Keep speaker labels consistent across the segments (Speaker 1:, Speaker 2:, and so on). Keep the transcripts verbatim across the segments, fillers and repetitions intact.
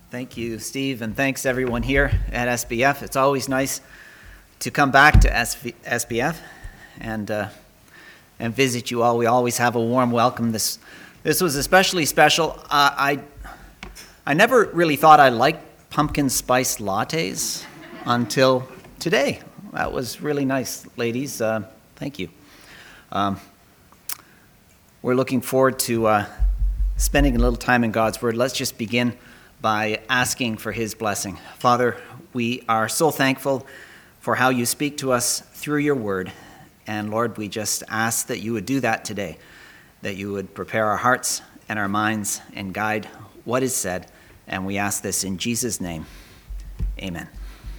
Speaker 1: Thank you, Steve, and thanks everyone here at S B F. It's always nice to come back to S B F and uh, and visit you all. We always have a warm welcome. This this was especially special. Uh, I I never really thought I liked pumpkin spice lattes until today. That was really nice, ladies. Uh, thank you. Um, we're looking forward to uh, spending a little time in God's Word. Let's just begin by asking for His blessing. Father, we are so thankful for how you speak to us through your Word. And Lord, we just ask that you would do that today, that you would prepare our hearts and our minds and guide what is said. And we ask this in Jesus' name. Amen.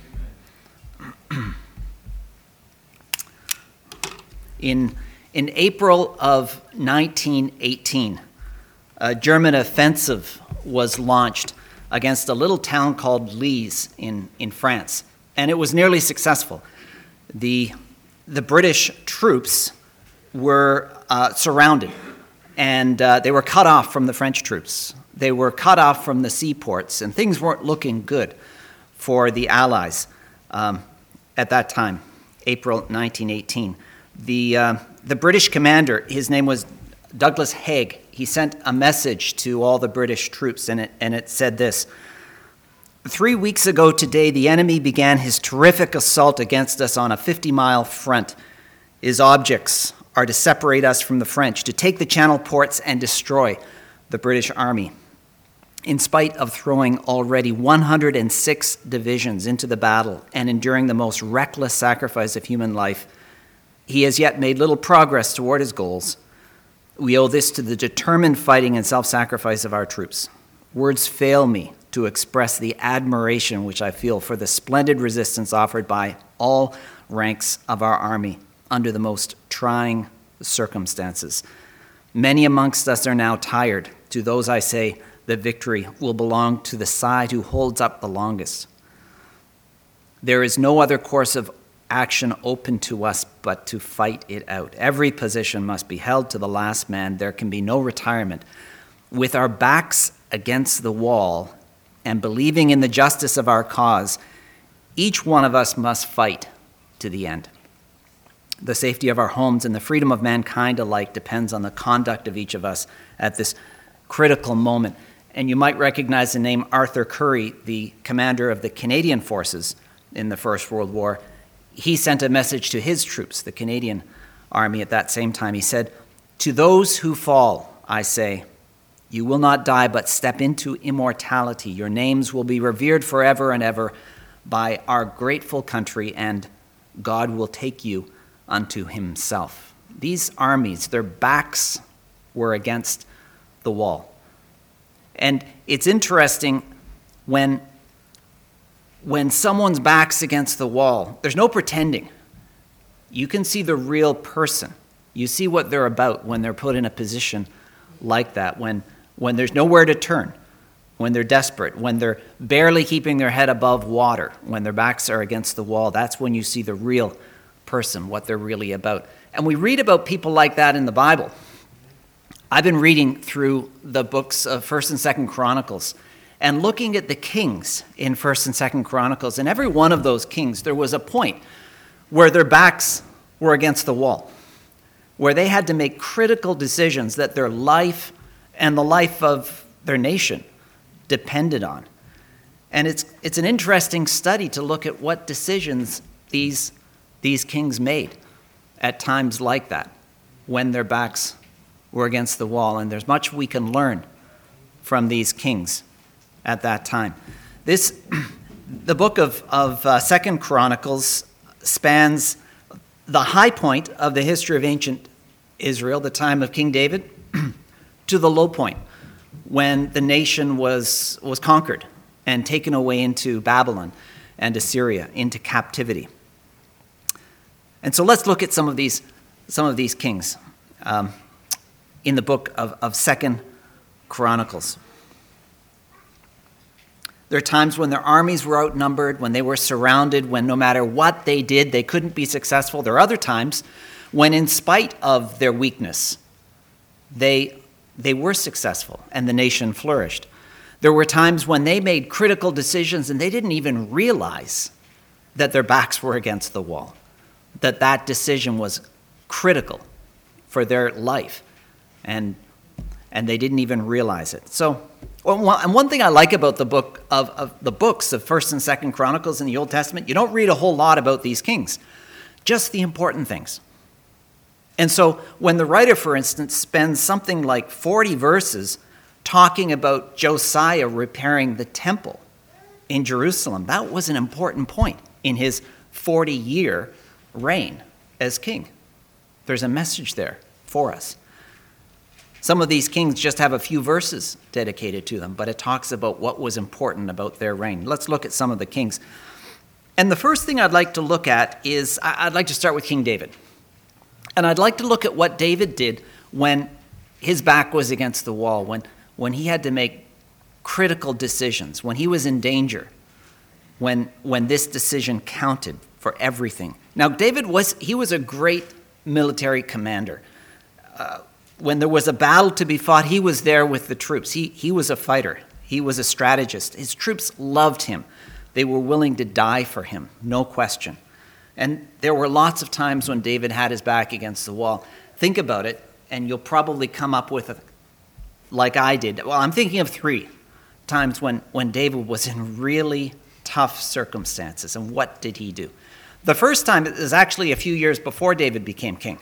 Speaker 1: In, in April of nineteen eighteen, a German offensive was launched against a little town called Lise in, in France, and it was nearly successful. The, the British troops were uh, surrounded, and uh, they were cut off from the French troops. They were cut off from the seaports, and things weren't looking good for the Allies um, at that time, April nineteen eighteen. The, uh, the British commander, his name was Douglas Haig, he sent a message to all the British troops, and it, and it said this: Three weeks ago today, the enemy began his terrific assault against us on a fifty-mile front. His objects are to separate us from the French, to take the Channel ports and destroy the British army. In spite of throwing already one hundred six divisions into the battle and enduring the most reckless sacrifice of human life, he has yet made little progress toward his goals. We owe this to the determined fighting and self-sacrifice of our troops. Words fail me to express the admiration which I feel for the splendid resistance offered by all ranks of our army under the most trying circumstances. Many amongst us are now tired. To those I say, the victory will belong to the side who holds up the longest. There is no other course of action open to us but to fight it out. Every position must be held to the last man. There can be no retirement. With our backs against the wall and believing in the justice of our cause, each one of us must fight to the end. The safety of our homes and the freedom of mankind alike depends on the conduct of each of us at this critical moment. And you might recognize the name Arthur Currie, the commander of the Canadian forces in the First World War. He sent a message to his troops, the Canadian army, at that same time. He said, "To those who fall, I say, you will not die, but step into immortality. Your names will be revered forever and ever by our grateful country, and God will take you unto himself." These armies, their backs were against the wall. And it's interesting when When someone's back's against the wall, there's no pretending. You can see the real person. You see what they're about when they're put in a position like that, when, when there's nowhere to turn, when they're desperate, when they're barely keeping their head above water, when their backs are against the wall. That's when you see the real person, what they're really about. And we read about people like that in the Bible. I've been reading through the books of First and Second Chronicles and looking at the kings in First and Second Chronicles, and every one of those kings, there was a point where their backs were against the wall, where they had to make critical decisions that their life and the life of their nation depended on. And it's it's an interesting study to look at what decisions these, these kings made at times like that, when their backs were against the wall. And there's much we can learn from these kings at that time. This, the book of, of uh, Second Chronicles spans the high point of the history of ancient Israel, the time of King David, to the low point when the nation was, was conquered and taken away into Babylon and Assyria, into captivity. And so let's look at some of these, some of these kings um, in the book of, of Second Chronicles. There are times when their armies were outnumbered, when they were surrounded, when no matter what they did, they couldn't be successful. There are other times when, in spite of their weakness, they, they were successful and the nation flourished. There were times when they made critical decisions and they didn't even realize that their backs were against the wall, that that decision was critical for their life, and and they didn't even realize it. So, and one thing I like about the book of, of the books of First and Second Chronicles in the Old Testament, you don't read a whole lot about these kings, just the important things. And so when the writer, for instance, spends something like forty verses talking about Josiah repairing the temple in Jerusalem, that was an important point in his forty-year reign as king. There's a message there for us. Some of these kings just have a few verses dedicated to them, but it talks about what was important about their reign. Let's look at some of the kings. And the first thing I'd like to look at is, I'd like to start with King David. And I'd like to look at what David did when his back was against the wall, when, when he had to make critical decisions, when he was in danger, when, when this decision counted for everything. Now, David was, he was a great military commander. Uh, when there was a battle to be fought, he was there with the troops. He, he was a fighter. He was a strategist. His troops loved him. They were willing to die for him, no question. And there were lots of times when David had his back against the wall. Think about it, and you'll probably come up with, a, like I did. Well, I'm thinking of three times when, when David was in really tough circumstances. And what did he do? The first time is actually a few years before David became king.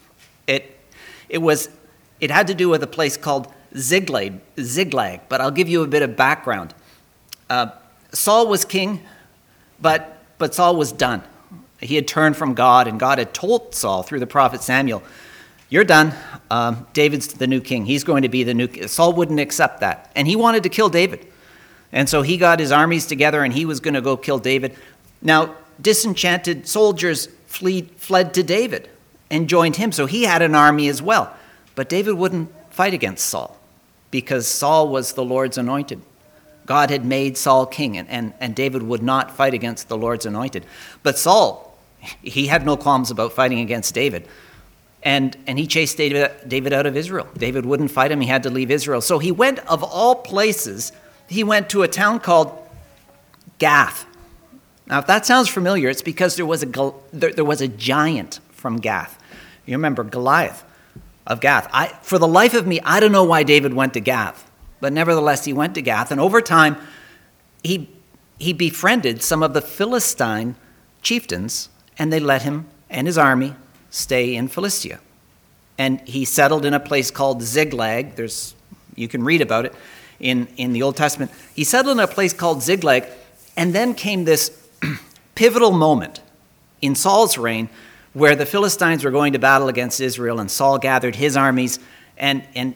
Speaker 1: It, it, was, it had to do with a place called Ziklag, Ziklag, but I'll give you a bit of background. Uh, Saul was king, but, but Saul was done. He had turned from God, and God had told Saul through the prophet Samuel, you're done. Um, David's the new king. He's going to be the new king. Saul wouldn't accept that, and he wanted to kill David. And so he got his armies together, and he was going to go kill David. Now, disenchanted soldiers fled, fled to David and joined him, so he had an army as well. But David wouldn't fight against Saul because Saul was the Lord's anointed. God had made Saul king, and, and, and David would not fight against the Lord's anointed. But Saul, he had no qualms about fighting against David. And, and he chased David, David out of Israel. David wouldn't fight him. He had to leave Israel. So he went, of all places, he went to a town called Gath. Now, if that sounds familiar, it's because there was a, there, there was a giant from Gath. You remember Goliath of Gath. I, for the life of me, I don't know why David went to Gath. But nevertheless, he went to Gath, and over time, he, he befriended some of the Philistine chieftains, and they let him and his army stay in Philistia. And he settled in a place called Ziklag. There's, you can read about it in, in the Old Testament. He settled in a place called Ziklag, and then came this pivotal moment in Saul's reign where the Philistines were going to battle against Israel, and Saul gathered his armies, and and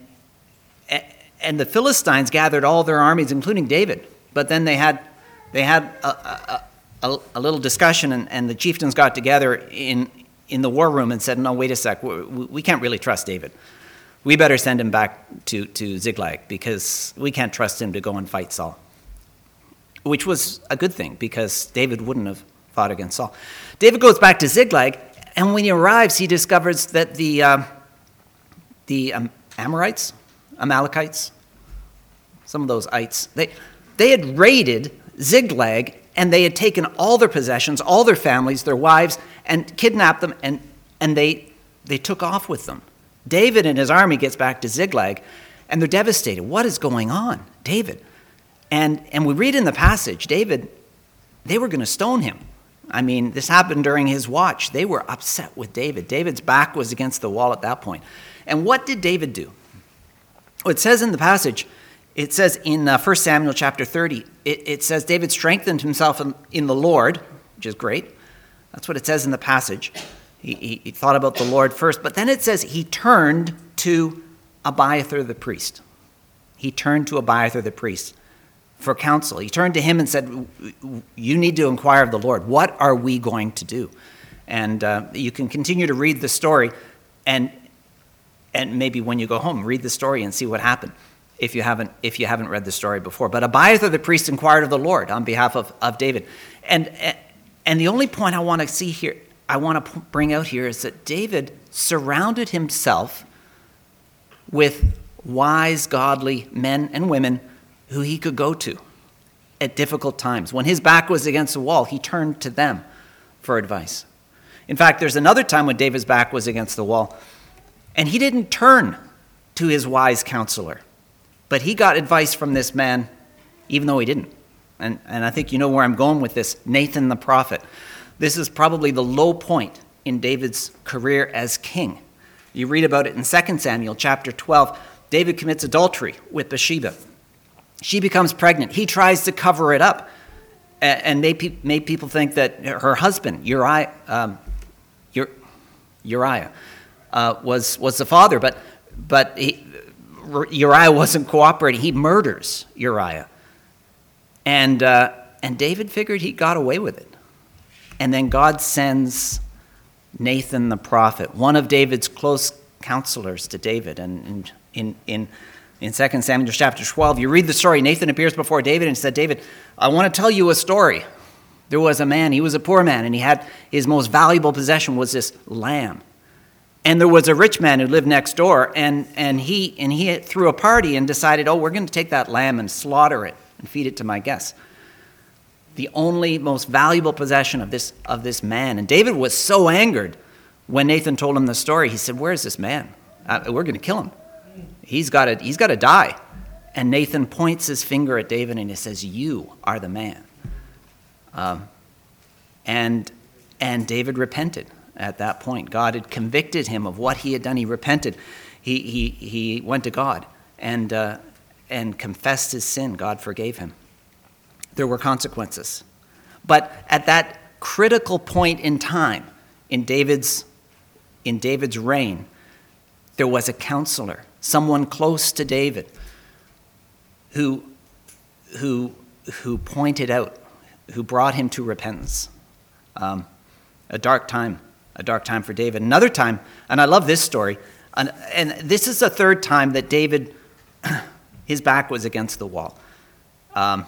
Speaker 1: And the Philistines gathered all their armies, including David. But then they had they had a, a, a, a little discussion, and, and the chieftains got together in, in the war room and said, no, wait a sec, we, we can't really trust David. We better send him back to, to Ziklag because we can't trust him to go and fight Saul. Which was a good thing because David wouldn't have fought against Saul. David goes back to Ziklag, and when he arrives, he discovers that the, uh, the um, Amorites... Amalekites, some of those ites, they, they had raided Ziklag, and they had taken all their possessions, all their families, their wives, and kidnapped them, and, and they, they took off with them. David and his army gets back to Ziklag, and they're devastated. What is going on? David. And, and we read in the passage, David, they were going to stone him. I mean, this happened during his watch. They were upset with David. David's back was against the wall at that point. And what did David do? It says in the passage, it says in uh, First Samuel chapter thirty, it, it says David strengthened himself in, in the Lord, which is great. That's what it says in the passage. He, he, he thought about the Lord first, but then it says he turned to Abiathar the priest. He turned to Abiathar the priest for counsel. He turned to him and said, you need to inquire of the Lord. What are we going to do? And uh, you can continue to read the story, and And maybe when you go home, read the story and see what happened if you haven't if you haven't read the story before. But Abiathar the priest inquired of the Lord on behalf of, of David. And and the only point I want to see here, I want to bring out here is that David surrounded himself with wise, godly men and women who he could go to at difficult times. When his back was against the wall, he turned to them for advice. In fact, there's another time when David's back was against the wall, and he didn't turn to his wise counselor, but he got advice from this man, even though he didn't. And, and I think you know where I'm going with this, Nathan the prophet. This is probably the low point in David's career as king. You read about it in Second Samuel chapter twelve. David commits adultery with Bathsheba. She becomes pregnant. He tries to cover it up and made, made people think that her husband, Uriah, um, Uriah uh, was, was the father, but, but he, Uriah wasn't cooperating. He murders Uriah. And, uh, and David figured he got away with it. And then God sends Nathan the prophet, one of David's close counselors to David. And in, in, in Second Samuel chapter twelve, you read the story. Nathan appears before David and said, David, I want to tell you a story. There was a man, he was a poor man, and he had his most valuable possession was this lamb. And there was a rich man who lived next door, and, and, he, and he threw a party and decided, oh, we're going to take that lamb and slaughter it and feed it to my guests. The only most valuable possession of this, of this man. And David was so angered when Nathan told him the story. He said, where's this man? Uh, we're going to kill him. He's got to, he's got to die. And Nathan points his finger at David and he says, you are the man. Um, and, and David repented at that point. God had convicted him of what he had done. He repented. He, he, he went to God and, uh, and confessed his sin. God forgave him. There were consequences. But at that critical point in time in David's, in David's reign, there was a counselor, someone close to David, who, who, who pointed out, who brought him to repentance. Um, a dark time, a dark time for David. Another time, and I love this story, and, and this is the third time that David, his back was against the wall. Um,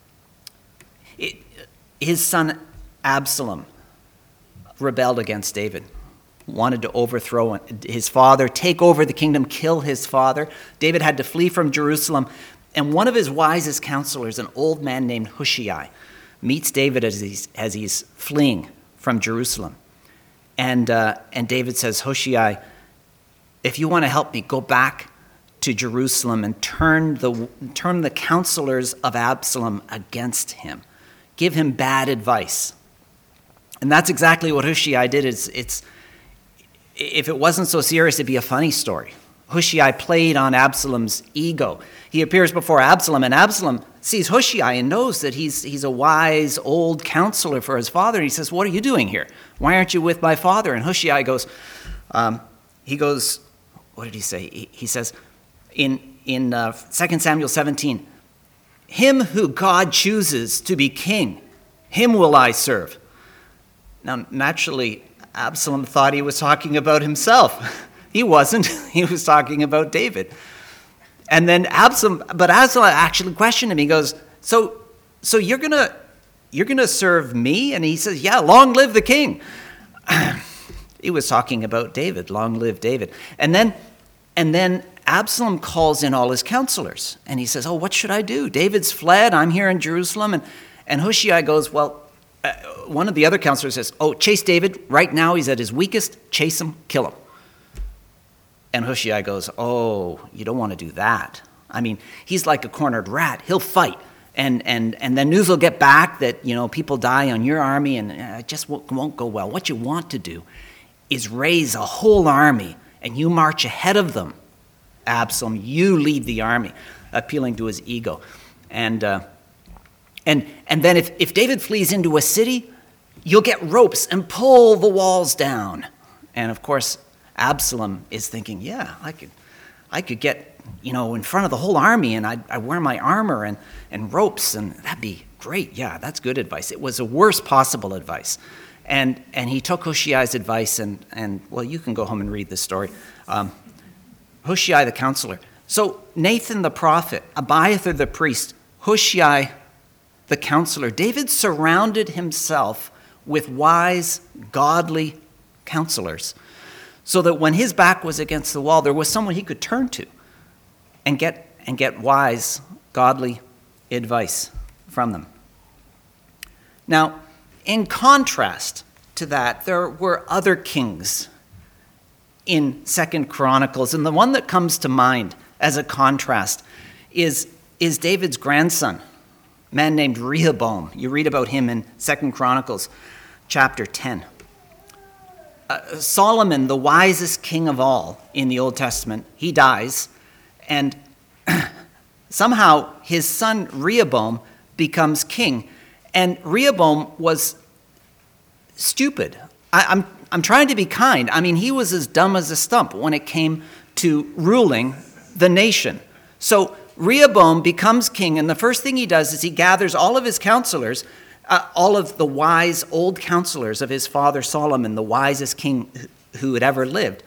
Speaker 1: it, his son Absalom rebelled against David, wanted to overthrow his father, take over the kingdom, kill his father. David had to flee from Jerusalem, and one of his wisest counselors, an old man named Hushai, meets David as he's, as he's fleeing from Jerusalem. And, uh, and David says, Hushai, if you want to help me, go back to Jerusalem and turn the, turn the counselors of Absalom against him. Give him bad advice. And that's exactly what Hushai did. It's, it's, if it wasn't so serious, it'd be a funny story. Hushai played on Absalom's ego. He appears before Absalom, and Absalom sees Hushai and knows that he's, he's a wise old counselor for his father. And he says, what are you doing here? Why aren't you with my father? And Hushai goes, um, he goes, what did he say? He, he says, in, in uh, Second Samuel seventeen, him who God chooses to be king, him will I serve. Now, naturally, Absalom thought he was talking about himself. He wasn't. He was talking about David. And then Absalom, but Absalom actually questioned him. He goes, so, so you're going to you're gonna serve me? And he says, yeah, long live the king. He was talking about David, long live David. And then, and then Absalom calls in all his counselors. And he says, oh, what should I do? David's fled. I'm here in Jerusalem. And, and Hushai goes, well, uh, one of the other counselors says, oh, chase David. Right now he's at his weakest. Chase him, kill him. And Hushai goes, oh, you don't want to do that. I mean, he's like a cornered rat. He'll fight. And and and then news will get back that, you know, people die on your army, and it just won't, won't go well. What you want to do is raise a whole army, and you march ahead of them. Absalom, you lead the army, appealing to his ego. And uh, and and then if, if David flees into a city, you'll get ropes and pull the walls down. And of course, Absalom is thinking, yeah, I could I could get, you know, in front of the whole army, and I'd, I'd wear my armor and, and ropes, and that'd be great. Yeah, that's good advice. It was the worst possible advice. And and he took Hushai's advice, and, and well, you can go home and read this story. Um, Hushai the counselor. So Nathan the prophet, Abiathar the priest, Hushai the counselor. David surrounded himself with wise, godly counselors, so that when his back was against the wall, there was someone he could turn to and get and get wise, godly advice from them. Now, in contrast to that, there were other kings in Second Chronicles, and the one that comes to mind as a contrast is, is David's grandson, a man named Rehoboam. You read about him in Second Chronicles chapter ten. Uh, Solomon, the wisest king of all in the Old Testament, he dies, and somehow his son Rehoboam becomes king. And Rehoboam was stupid. I, I'm I'm trying to be kind. I mean, he was as dumb as a stump when it came to ruling the nation. So Rehoboam becomes king, and the first thing he does is he gathers all of his counselors, uh, all of the wise old counselors of his father Solomon, the wisest king who had ever lived.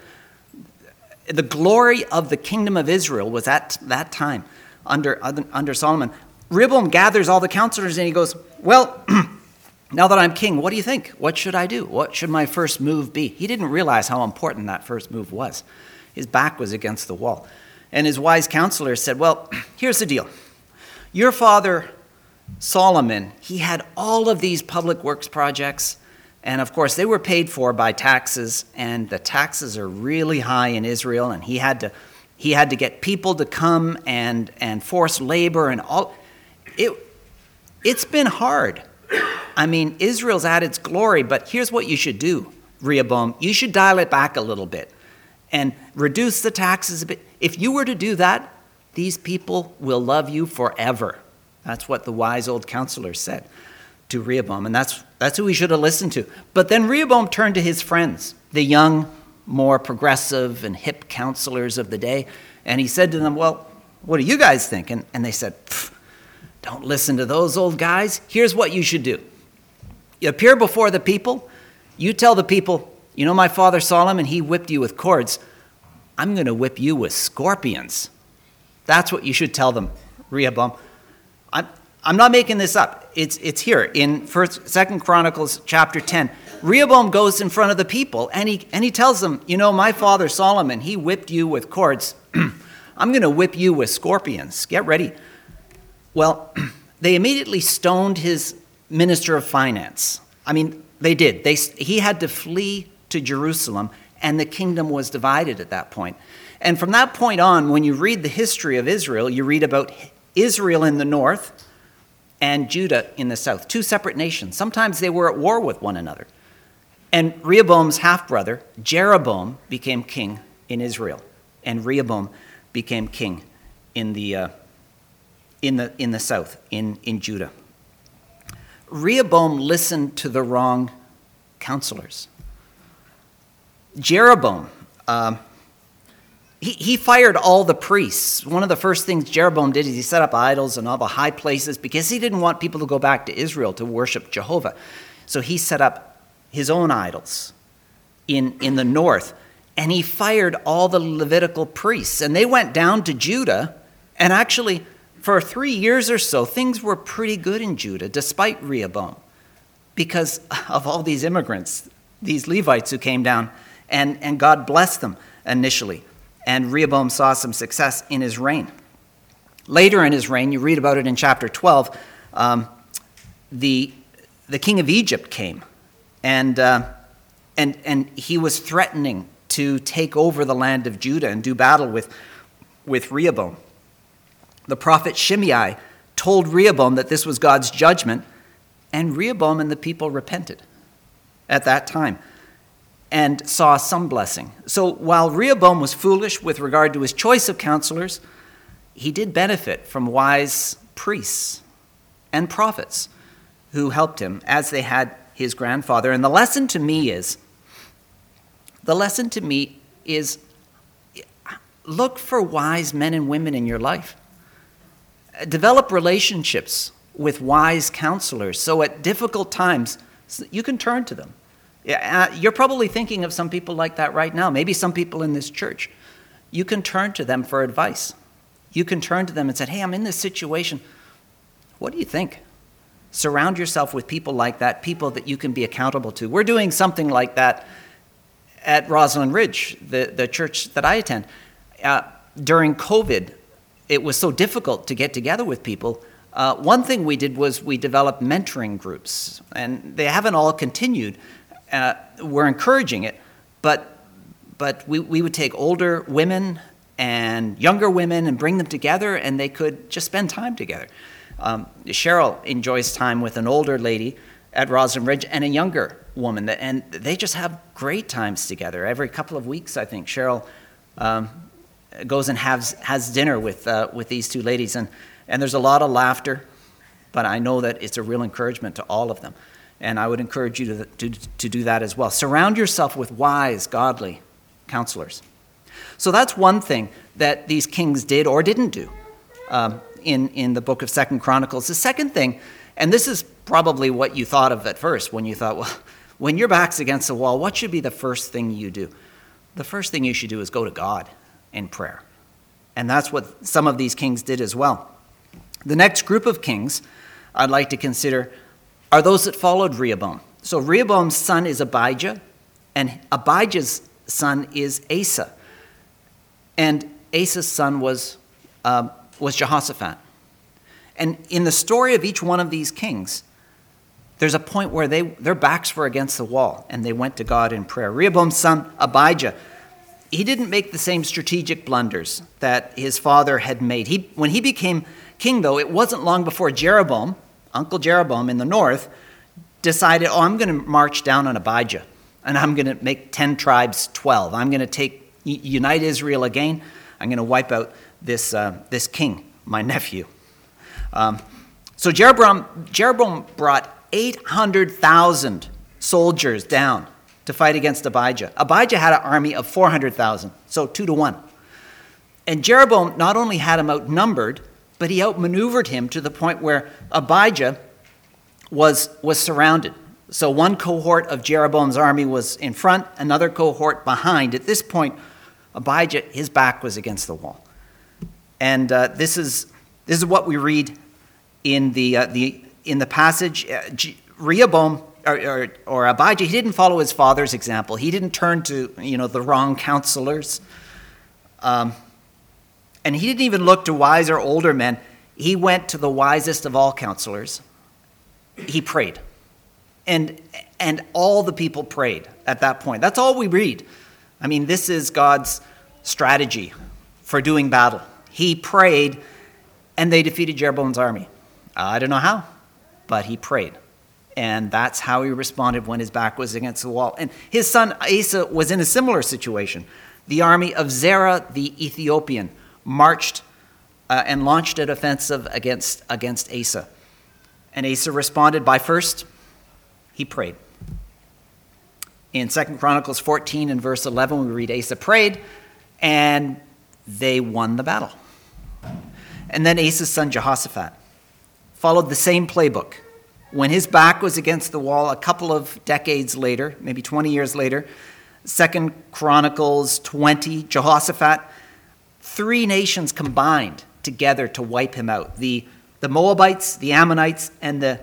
Speaker 1: The glory of the kingdom of Israel was at that time under, under Solomon. Rehoboam gathers all the counselors, and he goes, well, now that I'm king, what do you think? What should I do? What should my first move be? He didn't realize how important that first move was. His back was against the wall. And his wise counselors said, well, here's the deal. Your father, Solomon, he had all of these public works projects. And of course, they were paid for by taxes. And the taxes are really high in Israel. And he had to, he had to get people to come and, and force labor and all. It, it's been hard. I mean, Israel's at its glory, but here's what you should do, Rehoboam. You should dial it back a little bit and reduce the taxes a bit. If you were to do that, these people will love you forever. That's what the wise old counselor said to Rehoboam, and that's that's who he should have listened to. But then Rehoboam turned to his friends, the young, more progressive and hip counselors of the day, and he said to them, well, what do you guys think? And, and they said, don't listen to those old guys. Here's what you should do. You appear before the people. You tell the people, you know my father Solomon, he whipped you with cords. I'm going to whip you with scorpions. That's what you should tell them, Rehoboam. I'm, I'm not making this up. It's, it's here in First, Second Chronicles chapter ten. Rehoboam goes in front of the people, and he, and he tells them, you know, my father Solomon, he whipped you with cords. I'm going to whip you with scorpions. Get ready. Well, they immediately stoned his minister of finance. I mean, they did. They, he had to flee to Jerusalem, and the kingdom was divided at that point. And from that point on, when you read the history of Israel, you read about Israel in the north and Judah in the south, two separate nations. Sometimes they were at war with one another. And Rehoboam's half-brother, Jeroboam, became king in Israel, and Rehoboam became king in the uh, in the in the south, in, in Judah. Rehoboam listened to the wrong counselors. Jeroboam, uh, he, he fired all the priests. One of the first things Jeroboam did is he set up idols in all the high places because he didn't want people to go back to Israel to worship Jehovah. So he set up his own idols in, in the north, and he fired all the Levitical priests. And they went down to Judah, and actually, for three years or so, things were pretty good in Judah, despite Rehoboam, because of all these immigrants, these Levites who came down, and, and God blessed them initially. And Rehoboam saw some success in his reign. Later in his reign, you read about it in chapter twelve, um, the, the king of Egypt came, and, uh, and, and he was threatening to take over the land of Judah and do battle with, with Rehoboam. The prophet Shimei told Rehoboam that this was God's judgment, and Rehoboam and the people repented at that time and saw some blessing. So while Rehoboam was foolish with regard to his choice of counselors, he did benefit from wise priests and prophets who helped him, as they had his grandfather. And the lesson to me is, the lesson to me is, look for wise men and women in your life. Develop relationships with wise counselors so at difficult times you can turn to them. You're probably thinking of some people like that right now, maybe some people in this church. You can turn to them for advice. You can turn to them and say, hey, I'm in this situation. What do you think? Surround yourself with people like that, people that you can be accountable to. We're doing something like that at Roslyn Ridge, the, the church that I attend. Uh, during COVID, it was so difficult to get together with people. uh, one thing we did was we developed mentoring groups, and they haven't all continued. Uh, we're encouraging it, but but we, we would take older women and younger women and bring them together, and they could just spend time together. Um, Cheryl enjoys time with an older lady at Roslyn Ridge and a younger woman, and they just have great times together. Every couple of weeks, I think, Cheryl um, goes and has has dinner with uh, with these two ladies, and, and there's a lot of laughter, but I know that it's a real encouragement to all of them, and I would encourage you to, to, to do that as well. Surround yourself with wise, godly counselors. So that's one thing that these kings did or didn't do um, in, in the book of Second Chronicles. The second thing, and this is probably what you thought of at first when you thought, well, when your back's against the wall, what should be the first thing you do? The first thing you should do is go to God in prayer. And that's what some of these kings did as well. The next group of kings I'd like to consider are those that followed Rehoboam. So Rehoboam's son is Abijah, and Abijah's son is Asa. And Asa's son was, uh, was Jehoshaphat. And in the story of each one of these kings, there's a point where they their backs were against the wall, and they went to God in prayer. Rehoboam's son, Abijah, he didn't make the same strategic blunders that his father had made. He, when he became king, though, it wasn't long before Jeroboam, Uncle Jeroboam in the north, decided, oh, I'm going to march down on Abijah, and I'm going to make ten tribes twelve. I'm going to take unite Israel again. I'm going to wipe out this uh, this king, my nephew. Um, so Jeroboam, Jeroboam brought eight hundred thousand soldiers down to fight against Abijah. Abijah had an army of four hundred thousand, so two to one. And Jeroboam not only had him outnumbered, but he outmaneuvered him to the point where Abijah was, was surrounded. So one cohort of Jeroboam's army was in front, another cohort behind. At this point, Abijah, his back was against the wall. And uh, this is this is what we read in the uh, the in the passage. Uh, Rehoboam or, or, or Abijah, he didn't follow his father's example. He didn't turn to you know the wrong counselors, um, and he didn't even look to wiser older men. He went to the wisest of all counselors. He prayed, and and all the people prayed at that point. That's all we read. I mean, this is God's strategy for doing battle. He prayed, and they defeated Jeroboam's army. I don't know how, but he prayed. And that's how he responded when his back was against the wall. And his son Asa was in a similar situation. The army of Zerah the Ethiopian marched uh, and launched an offensive against, against Asa. And Asa responded by first, he prayed. In Second Chronicles fourteen and verse eleven, we read Asa prayed, and they won the battle. And then Asa's son Jehoshaphat followed the same playbook. When his back was against the wall a couple of decades later, maybe twenty years later, Second Chronicles twenty, Jehoshaphat, three nations combined together to wipe him out. The, the Moabites, the Ammonites, and the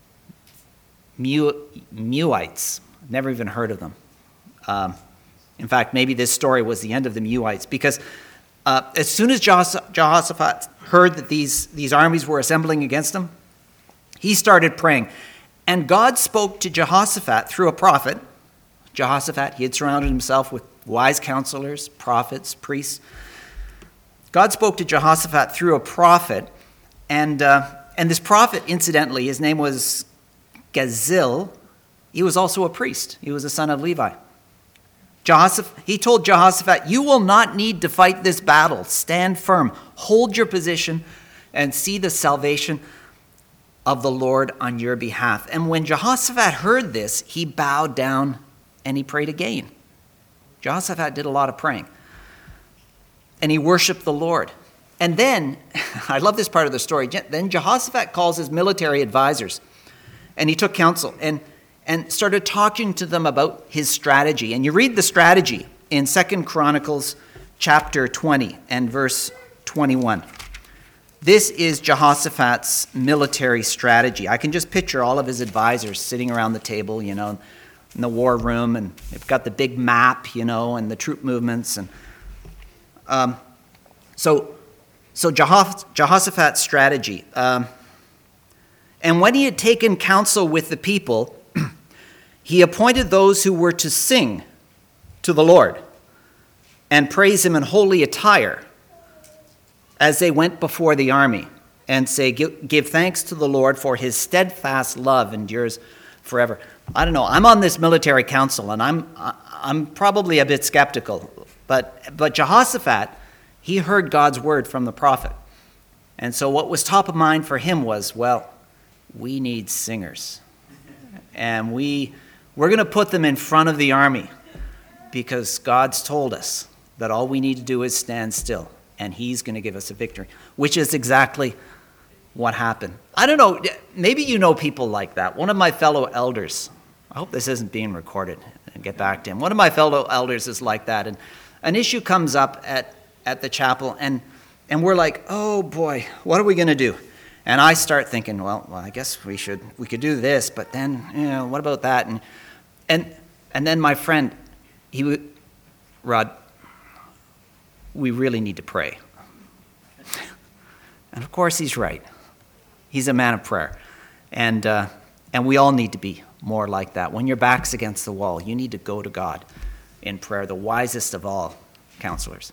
Speaker 1: Meunites. Never even heard of them. Um, in fact, maybe this story was the end of the Meunites, because uh, as soon as Jehoshaphat heard that these, these armies were assembling against him, he started praying. And God spoke to Jehoshaphat through a prophet. Jehoshaphat, he had surrounded himself with wise counselors, prophets, priests. God spoke to Jehoshaphat through a prophet, and, uh, and this prophet, incidentally, his name was Gazil. He was also a priest. He was a son of Levi. Jehoshaphat, he told Jehoshaphat, you will not need to fight this battle. Stand firm. Hold your position and see the salvation of the Lord on your behalf. And when Jehoshaphat heard this, he bowed down and he prayed again. Jehoshaphat did a lot of praying. And he worshiped the Lord. And then, I love this part of the story, then Jehoshaphat calls his military advisors and he took counsel. And and started talking to them about his strategy. And you read the strategy in Second Chronicles chapter twenty and verse twenty-one. This is Jehoshaphat's military strategy. I can just picture all of his advisors sitting around the table, you know, in the war room, and they've got the big map, you know, and the troop movements. And um, so, so Jehoshaphat's strategy. Um, And when he had taken counsel with the people, he appointed those who were to sing to the Lord and praise him in holy attire as they went before the army, and say, give, give thanks to the Lord, for his steadfast love endures forever. I don't know. I'm on this military council, and I'm I'm probably a bit skeptical. But but Jehoshaphat, he heard God's word from the prophet. And so what was top of mind for him was, well, we need singers. And we, we're going to put them in front of the army because God's told us that all we need to do is stand still, and he's going to give us a victory, which is exactly what happened. I don't know, maybe you know people like that. One of my fellow elders, I hope this isn't being recorded, and get back to him. One of my fellow elders is like that, and an issue comes up at, at the chapel, and, and we're like, oh boy, what are we going to do? And I start thinking, well, well, I guess we should, we could do this, but then, you know, what about that? And and and then my friend, he would, Rod, we really need to pray. And of course, he's right. He's a man of prayer, and uh, and we all need to be more like that. When your back's against the wall, you need to go to God in prayer, the wisest of all counselors.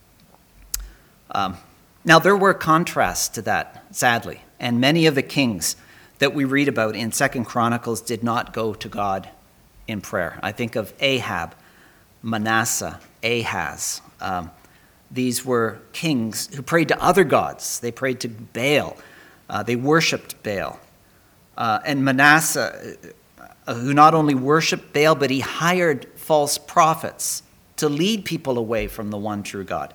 Speaker 1: Um, now, there were contrasts to that, sadly, and many of the kings that we read about in Second Chronicles did not go to God in prayer. I think of Ahab, Manasseh, Ahaz. Um, these were kings who prayed to other gods. They prayed to Baal. Uh, they worshipped Baal. Uh, and Manasseh, uh, who not only worshipped Baal, but he hired false prophets to lead people away from the one true God.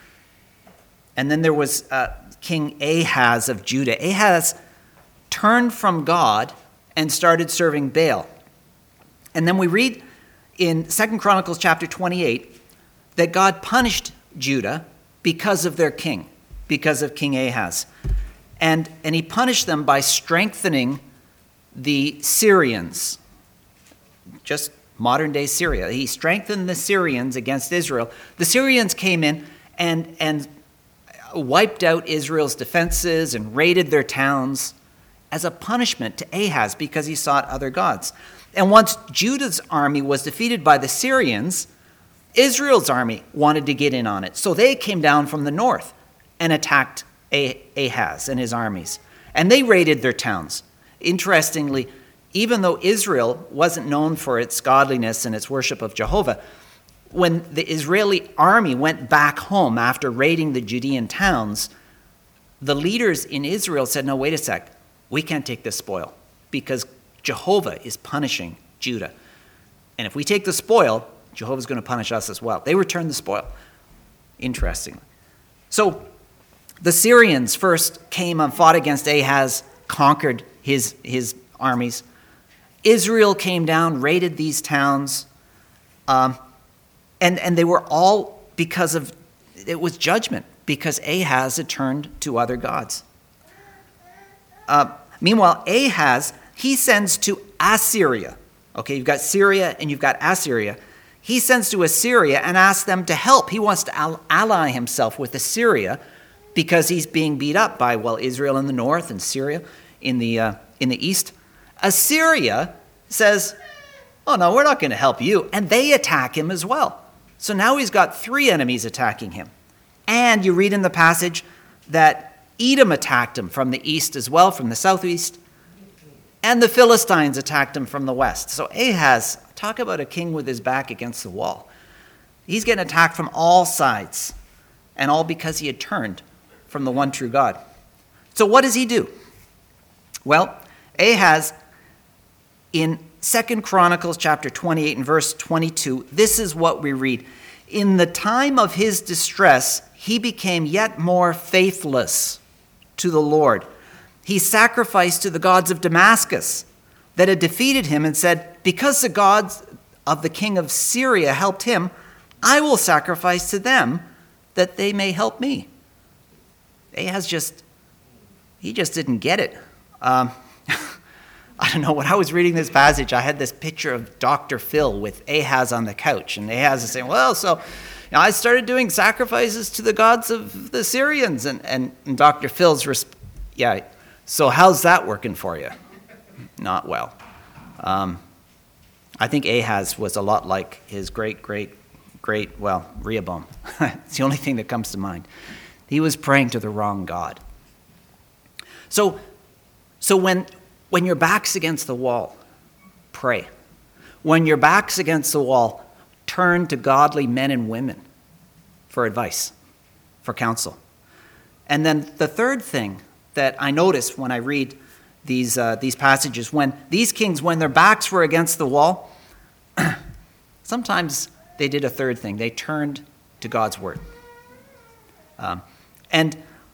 Speaker 1: And then there was uh, King Ahaz of Judah. Ahaz turned from God and started serving Baal. And then we read in Second Chronicles chapter twenty-eight that God punished Judah because of their king, because of King Ahaz. And, and he punished them by strengthening the Syrians, just modern-day Syria. He strengthened the Syrians against Israel. The Syrians came in and and wiped out Israel's defenses and raided their towns as a punishment to Ahaz because he sought other gods. And once Judah's army was defeated by the Syrians, Israel's army wanted to get in on it. So they came down from the north and attacked Ahaz and his armies. And they raided their towns. Interestingly, even though Israel wasn't known for its godliness and its worship of Jehovah, when the Israeli army went back home after raiding the Judean towns, the leaders in Israel said, no, wait a sec, we can't take this spoil because Jehovah is punishing Judah. And if we take the spoil, Jehovah's going to punish us as well. They returned the spoil, interestingly. So the Syrians first came and fought against Ahaz, conquered his, his armies. Israel came down, raided these towns, um, And, and they were all because of, it was judgment, because Ahaz had turned to other gods. Uh, meanwhile, Ahaz, he sends to Assyria. Okay, you've got Syria and you've got Assyria. He sends to Assyria and asks them to help. He wants to ally himself with Assyria because he's being beat up by, well, Israel in the north and Syria in the, uh, in the east. Assyria says, oh no, we're not going to help you. And they attack him as well. So now he's got three enemies attacking him. And you read in the passage that Edom attacked him from the east as well, from the southeast. And the Philistines attacked him from the west. So Ahaz, talk about a king with his back against the wall. He's getting attacked from all sides. And all because he had turned from the one true God. So what does he do? Well, Ahaz, in Second Chronicles chapter twenty-eight and verse twenty-two, this is what we read. In the time of his distress, he became yet more faithless to the Lord. He sacrificed to the gods of Damascus that had defeated him and said, because the gods of the king of Syria helped him, I will sacrifice to them that they may help me. Ahaz just, he just didn't get it. Um, I don't know, when I was reading this passage, I had this picture of Doctor Phil with Ahaz on the couch. And Ahaz is saying, well, so you know, I started doing sacrifices to the gods of the Syrians. And, and, and Doctor Phil's, resp- yeah, So how's that working for you? Not well. Um, I think Ahaz was a lot like his great, great, great, well, Rehoboam. It's the only thing that comes to mind. He was praying to the wrong God. So, so when, when your back's against the wall, pray. When your back's against the wall, turn to godly men and women for advice, for counsel. And then the third thing that I notice when I read these uh, these passages, when these kings, when their backs were against the wall, sometimes they did a third thing. They turned to God's word. Um, and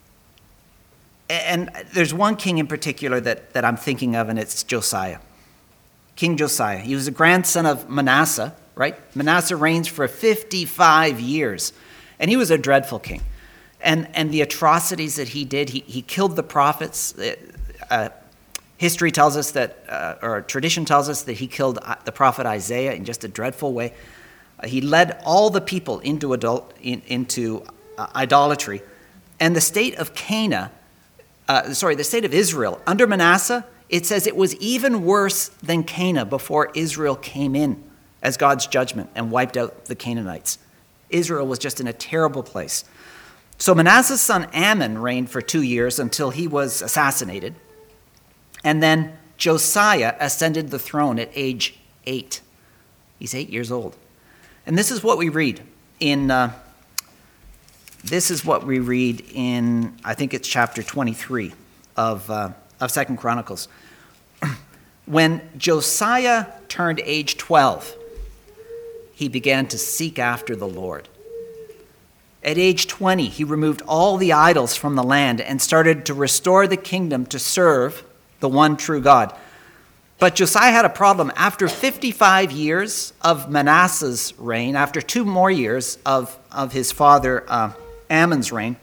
Speaker 1: and there's one king in particular that, that I'm thinking of, and it's Josiah. King Josiah. He was a grandson of Manasseh, right? Manasseh reigns for fifty-five years, and he was a dreadful king. And and the atrocities that he did, he, he killed the prophets. Uh, history tells us that, uh, or tradition tells us that he killed the prophet Isaiah in just a dreadful way. Uh, he led all the people into adult in, into uh, idolatry. And the state of Canaan, uh, sorry, the state of Israel, under Manasseh, it says it was even worse than Canaan before Israel came in as God's judgment and wiped out the Canaanites. Israel was just in a terrible place. So Manasseh's son Amon reigned for two years until he was assassinated. And then Josiah ascended the throne at age eight. He's eight years old. And this is what we read in, uh, this is what we read in, I think it's chapter twenty-three of, uh, of Second Chronicles. When Josiah turned age twelve, he began to seek after the Lord. At age twenty, he removed all the idols from the land and started to restore the kingdom to serve the one true God. But Josiah had a problem. After fifty-five years of Manasseh's reign, after two more years of, of his father uh, Amon's reign,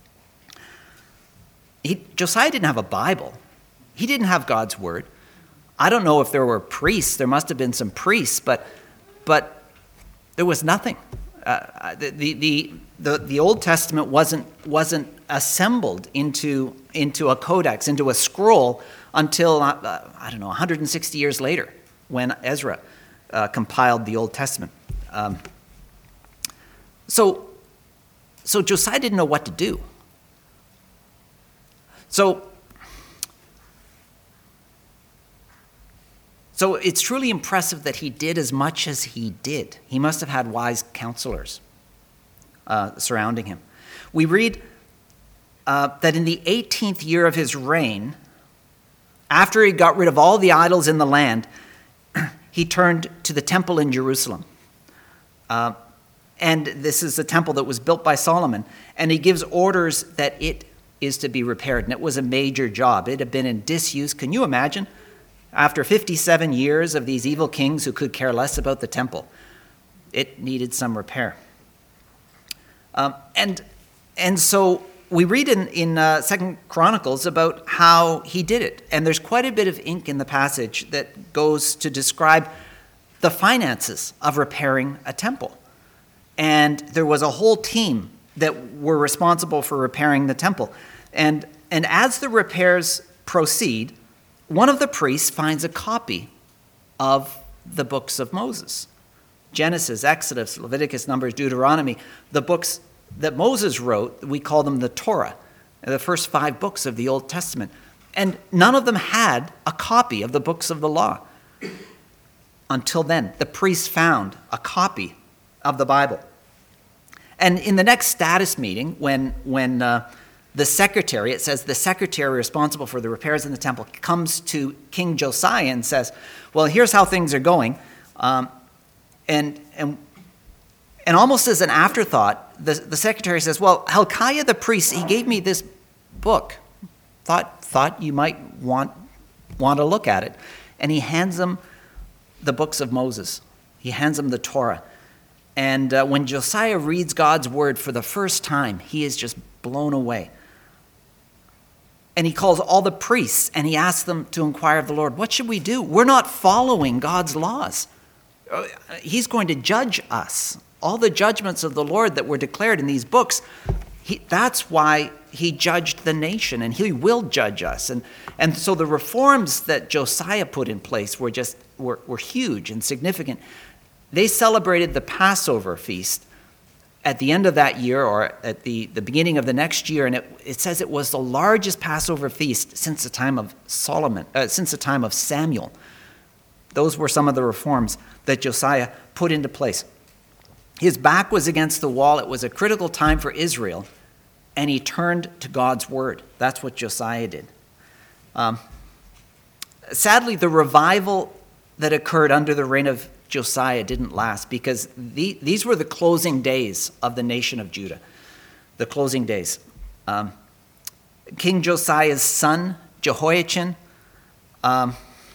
Speaker 1: he, Josiah didn't have a Bible. He didn't have God's word. I don't know if there were priests. There must have been some priests, but, but there was nothing. Uh, the, the, the, the, the Old Testament wasn't, wasn't assembled into, into a codex, into a scroll until, uh, I don't know, one hundred sixty years later when Ezra uh, compiled the Old Testament. Um, so, so Josiah didn't know what to do. So, So it's truly impressive that he did as much as he did. He must have had wise counselors uh, surrounding him. We read uh, that in the eighteenth year of his reign, after he got rid of all the idols in the land, he turned to the temple in Jerusalem. Uh, and this is a temple that was built by Solomon. And he gives orders that it is to be repaired. And it was a major job. It had been in disuse. Can you imagine? After fifty-seven years of these evil kings who could care less about the temple, it needed some repair. Um, and and so we read in, in uh, Second Chronicles about how he did it. And there's quite a bit of ink in the passage that goes to describe the finances of repairing a temple. And there was a whole team that were responsible for repairing the temple. And, and as the repairs proceed, one of the priests finds a copy of the books of Moses. Genesis, Exodus, Leviticus, Numbers, Deuteronomy, the books that Moses wrote, we call them the Torah, the first five books of the Old Testament. And none of them had a copy of the books of the law. Until then, the priest found a copy of the Bible. And in the next status meeting, when, when uh, the secretary, it says the secretary responsible for the repairs in the temple comes to King Josiah and says, well, here's how things are going. Um, and, and, and almost as an afterthought, the, the secretary says, well, Hilkiah the priest, he gave me this book. Thought, thought you might want, want to look at it. And he hands him the books of Moses. He hands him the Torah. And uh, when Josiah reads God's word for the first time, he is just blown away. And he calls all the priests and he asks them to inquire of the Lord, what should we do? We're not following God's laws. He's going to judge us. All the judgments of the Lord that were declared in these books, He, that's why he judged the nation, and he will judge us. And, and so the reforms that Josiah put in place were just were, were huge and significant. They celebrated the Passover feast at the end of that year or at the, the beginning of the next year, and it, it says it was the largest Passover feast since the time of Solomon, uh, since the time of Samuel. Those were some of the reforms that Josiah put into place. His back was against the wall. It was a critical time for Israel, and he turned to God's word. That's what Josiah did. Um, sadly, the revival that occurred under the reign of Josiah didn't last because the, these were the closing days of the nation of Judah, the closing days. Um, King Josiah's son, Jehoiachin, um,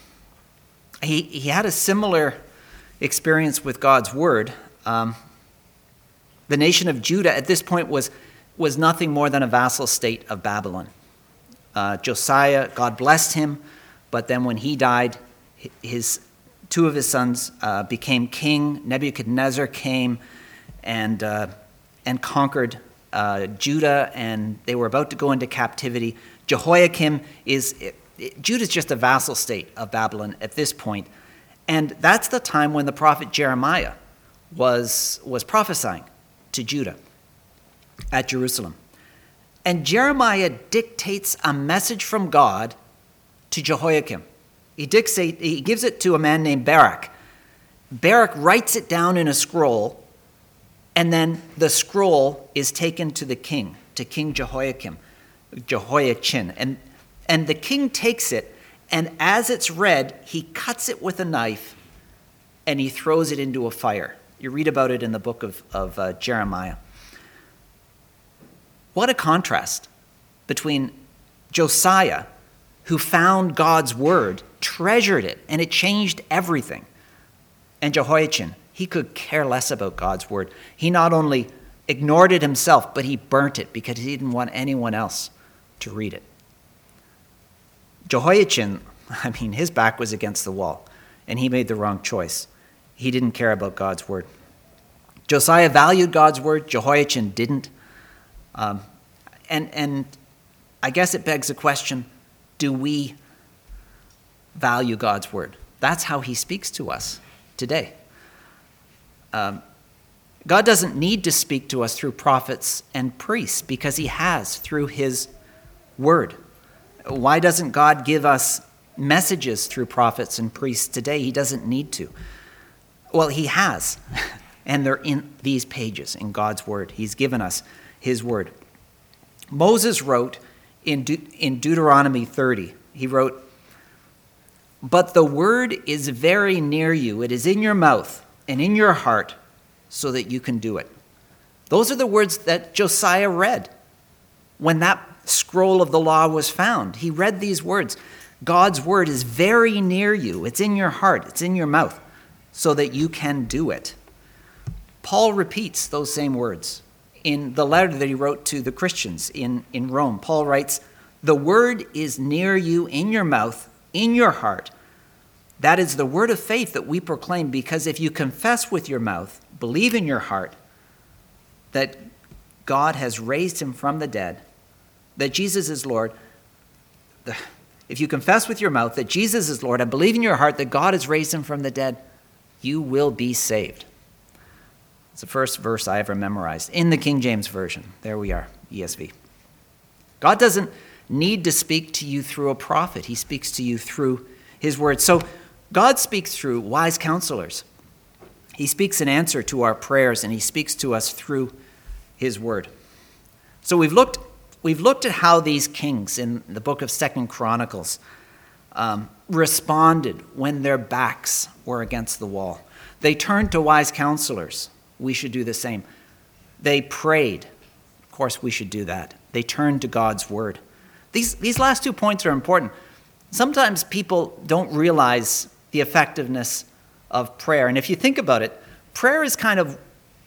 Speaker 1: he, he had a similar experience with God's word. Um, The nation of Judah at this point was, was nothing more than a vassal state of Babylon. Uh, Josiah, God blessed him, but then when he died, his two of his sons uh, became king. Nebuchadnezzar came and, uh, and conquered uh, Judah, and they were about to go into captivity. Jehoiakim is, it, it, Judah's just a vassal state of Babylon at this point. And that's the time when the prophet Jeremiah was, was prophesying to Judah at Jerusalem. And Jeremiah dictates a message from God to Jehoiakim. He, dictate, he gives it to a man named Barak. Barak writes it down in a scroll, and then the scroll is taken to the king, to King Jehoiakim, Jehoiachin. And, and the king takes it, and as it's read, he cuts it with a knife, and he throws it into a fire. You read about it in the book of, of uh, Jeremiah. What a contrast between Josiah, who found God's word, treasured it, and it changed everything, and Jehoiachin. He could care less about God's word. He not only ignored it himself, but he burnt it because he didn't want anyone else to read it. Jehoiachin, I mean, his back was against the wall, and he made the wrong choice. He didn't care about God's word. Josiah valued God's word. Jehoiachin didn't. Um, and, and I guess it begs the question, do we value God's word? That's how he speaks to us today. Um, God doesn't need to speak to us through prophets and priests because he has through his word. Why doesn't God give us messages through prophets and priests today? He doesn't need to. Well, he has, and they're in these pages in God's word. He's given us his word. Moses wrote in, De- in Deuteronomy thirty, he wrote, "But the word is very near you. It is in your mouth and in your heart so that you can do it." Those are the words that Josiah read when that scroll of the law was found. He read these words. God's word is very near you. It's in your heart. It's in your mouth, so that you can do it. Paul repeats those same words in the letter that he wrote to the Christians in, in Rome. Paul writes, "The word is near you in your mouth, in your heart. That is the word of faith that we proclaim, because if you confess with your mouth, believe in your heart that God has raised him from the dead, that Jesus is Lord, the, if you confess with your mouth that Jesus is Lord and believe in your heart that God has raised him from the dead, you will be saved." It's the first verse I ever memorized in the King James Version. There we are, E S V. God doesn't need to speak to you through a prophet. He speaks to you through his word. So God speaks through wise counselors. He speaks in answer to our prayers, and he speaks to us through his word. So we've looked we've looked at how these kings in the book of Second Chronicles um, responded when their backs were against the wall. They turned to wise counselors. We should do the same. They prayed. Of course, we should do that. They turned to God's word. These, these last two points are important. Sometimes people don't realize the effectiveness of prayer. And if you think about it, prayer is kind of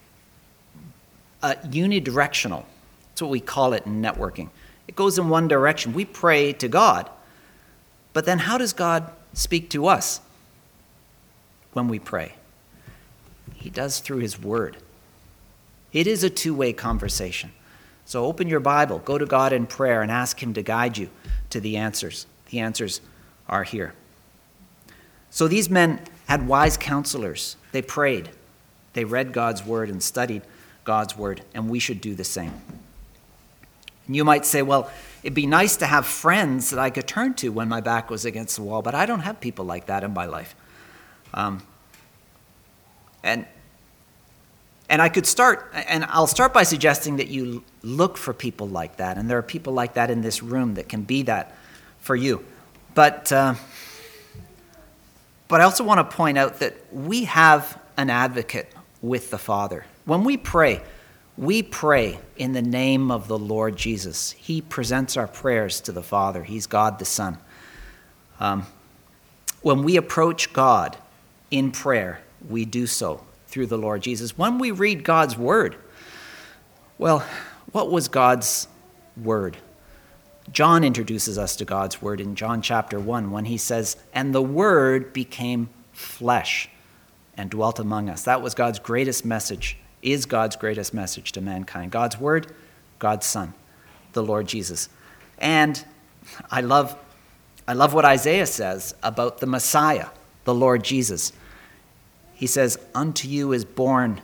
Speaker 1: uh, unidirectional. That's what we call it in networking. It goes in one direction. We pray to God. But then how does God speak to us when we pray? He does through his word. It is a two-way conversation. So open your Bible, go to God in prayer, and ask him to guide you to the answers. The answers are here. So these men had wise counselors. They prayed. They read God's word and studied God's word, and we should do the same. And you might say, well, it'd be nice to have friends that I could turn to when my back was against the wall, but I don't have people like that in my life. Um, and and I could start, and I'll start by suggesting that you look for people like that, and there are people like that in this room that can be that for you. But uh, but I also want to point out that we have an advocate with the Father. When we pray, we pray in the name of the Lord Jesus. He presents our prayers to the Father. He's God the Son. Um, when we approach God in prayer, we do so through the Lord Jesus. When we read God's word, well, what was God's word? John introduces us to God's word in John chapter one when he says, "And the word became flesh and dwelt among us." That was God's greatest message, is God's greatest message to mankind. God's word, God's Son, the Lord Jesus. And I love, I love what Isaiah says about the Messiah, the Lord Jesus. He says, "Unto you is born,"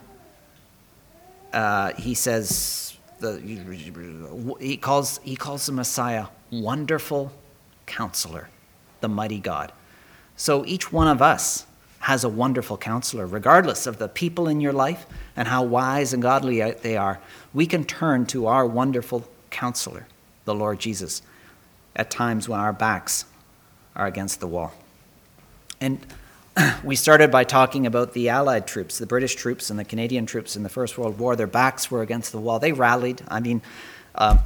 Speaker 1: uh, he says, the, he calls he calls the Messiah Wonderful Counselor, the Mighty God. So each one of us has a wonderful counselor, regardless of the people in your life and how wise and godly they are. We can turn to our wonderful counselor, the Lord Jesus, at times when our backs are against the wall. And we started by talking about the Allied troops, the British troops and the Canadian troops in the First World War. Their backs were against the wall. They rallied. I mean, uh,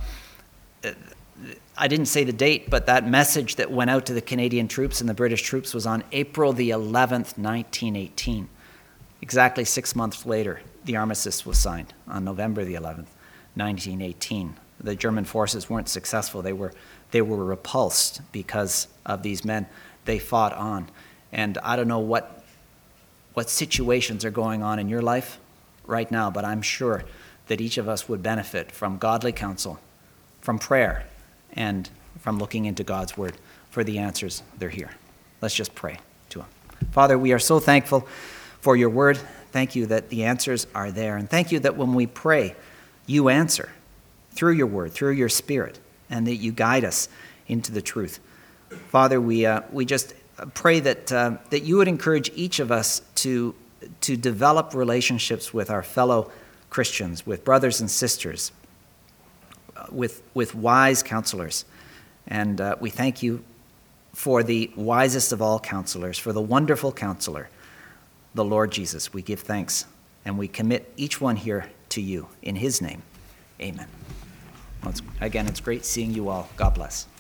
Speaker 1: I didn't say the date, but that message that went out to the Canadian troops and the British troops was on April the eleventh, nineteen eighteen. Exactly six months later, the armistice was signed on November the eleventh, nineteen eighteen. The German forces weren't successful. They were, they were repulsed because of these men. They fought on. And I don't know what what situations are going on in your life right now, but I'm sure that each of us would benefit from godly counsel, from prayer, and from looking into God's word for the answers. They're here. Let's just pray to him. Father, we are so thankful for your word. Thank you that the answers are there. And thank you that when we pray, you answer through your word, through your spirit, and that you guide us into the truth. Father, we uh, we just pray that uh, that you would encourage each of us to to develop relationships with our fellow Christians, with brothers and sisters, with with wise counselors. And uh, we thank you for the wisest of all counselors, for the wonderful counselor, the Lord Jesus. We give thanks, and we commit each one here to you in his name. Amen. Well, it's, again, it's great seeing you all. God bless.